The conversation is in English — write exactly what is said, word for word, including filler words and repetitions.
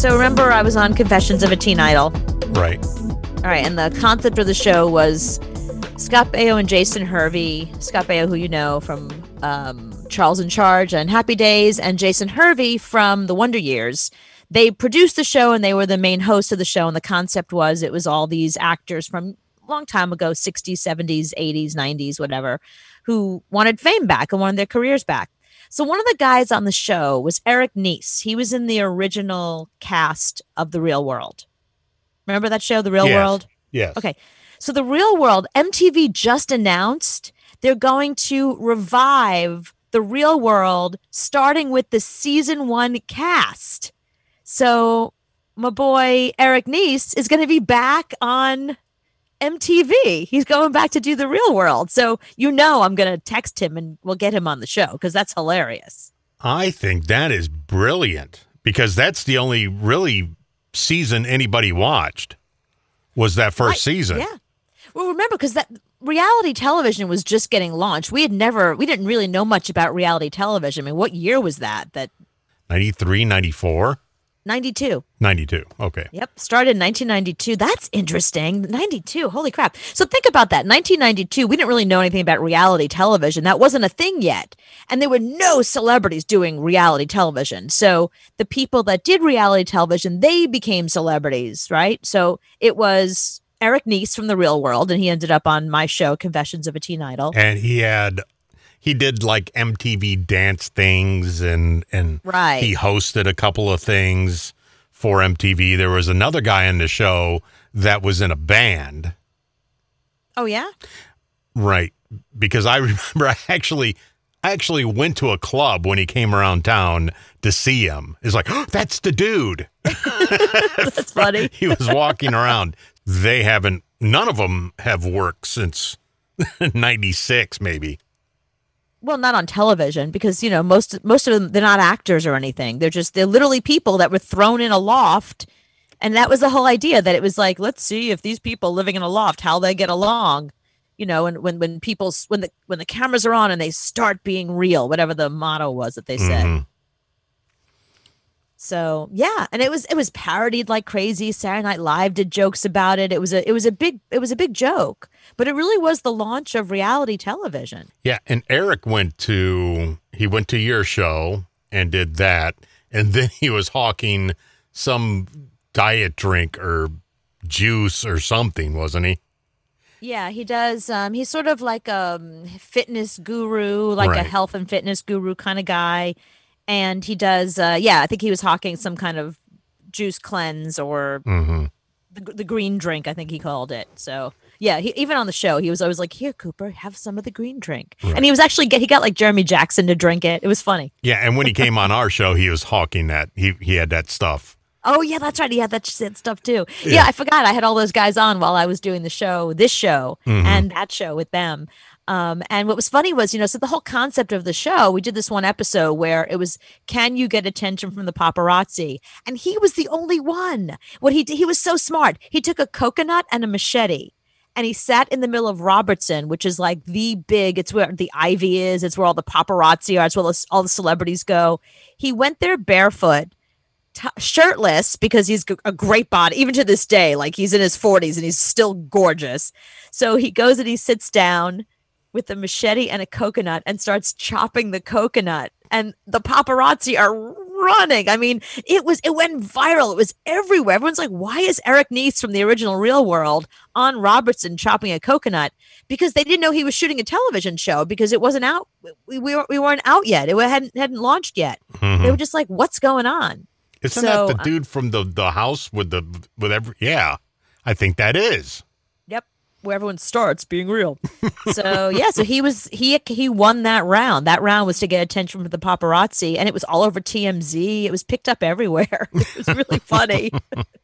So remember I was on Confessions of a Teen Idol? Right. All right, and the concept of the show was Scott Baio and Jason Hervey. Scott Baio, who you know from um, Charles in Charge and Happy Days, and Jason Hervey from The Wonder Years. They produced the show and they were the main host of the show. And the concept was it was all these actors from a long time ago, sixties, seventies, eighties, nineties, whatever, who wanted fame back and wanted their careers back. So one of the guys on the show was Eric Nies. He was in the original cast of The Real World. Remember that show, The Real Yes. World? Yes. Okay. So The Real World, M T V just announced they're going to revive The Real World starting with the season one cast. So my boy Eric Nies is going to be back on M T V. He's going back to do The Real World. So you know I'm going to text him and we'll get him on the show because that's hilarious. I think that is brilliant because that's the only really season anybody watched was that first I, season. Yeah. Well, remember, because that reality television was just getting launched. We had never, we didn't really know much about reality television. I mean, what year was that? That ninety-three, ninety-four ninety-two. ninety-two. Okay. Yep. Started in nineteen ninety-two. That's interesting. ninety-two. Holy crap. So think about that. nineteen ninety-two, we didn't really know anything about reality television. That wasn't a thing yet. And there were no celebrities doing reality television. So the people that did reality television, they became celebrities, right? So it was Eric Nies from The Real World, and he ended up on my show, Confessions of a Teen Idol. And he had, he did like M T V dance things and, and Right. he hosted a couple of things for M T V. There was another guy in the show that was in a band. Oh, yeah? Right. Because I remember I actually, I actually went to a club when he came around town to see him. It's like, oh, that's the dude. That's funny. He was walking around. They haven't, none of them have worked since ninety-six, maybe. Well, not on television because, you know, most most of them, they're not actors or anything. They're just, they're literally people that were thrown in a loft. And that was the whole idea, that it was like, let's see if these people living in a loft, how they get along. You know, and when, when people, when the, when the cameras are on and they start being real, whatever the motto was that they said. Mhm. So yeah, and it was it was parodied like crazy. Saturday Night Live did jokes about it. It was a it was a big it was a big joke, but it really was the launch of reality television. Yeah, and Eric went to, he went to your show and did that, and then he was hawking some diet drink or juice or something, wasn't he? Yeah, he does. Um, he's sort of like a um, fitness guru, like a Right. health and fitness guru kind of guy. And he does, uh, yeah, I think he was hawking some kind of juice cleanse or Mm-hmm. the, the green drink, I think he called it. So, yeah, he, even on the show, he was always like, here, Cooper, have some of the green drink. Right. And he was actually, get, he got like Jeremy Jackson to drink it. It was funny. Yeah, and when he came on our show, he was hawking that. He he had that stuff. Oh, yeah, that's right. He had that shit stuff too. Yeah. Yeah. I forgot. I had all those guys on while I was doing the show, this show Mhm. and that show with them. Um, and what was funny was, you know, so the whole concept of the show, we did this one episode where it was, can you get attention from the paparazzi? And he was the only one. What he did, he was so smart. He took a coconut and a machete. And he sat in the middle of Robertson, which is like the big, it's where the Ivy is. It's where all the paparazzi are. It's where all the celebrities go. He went there barefoot, t- shirtless, because he's g- a great body, even to this day. Like he's in his forties and he's still gorgeous. So he goes and he sits down with a machete and a coconut and starts chopping the coconut. And the paparazzi are running. I mean, it was, it went viral. It was everywhere. Everyone's like, why is Eric Nies from the original Real World on Robertson chopping a coconut? Because they didn't know he was shooting a television show because it wasn't out. We, we, were, we weren't out yet. It hadn't, hadn't launched yet. Mhm. They were just like, what's going on? Isn't So, that the dude from the, the house with the, with every, yeah, I think that is. Yep. Where everyone starts being real. So yeah, so he was he he won that round. That round was to get attention from the paparazzi, and it was all over T M Z. It was picked up everywhere. It was really funny.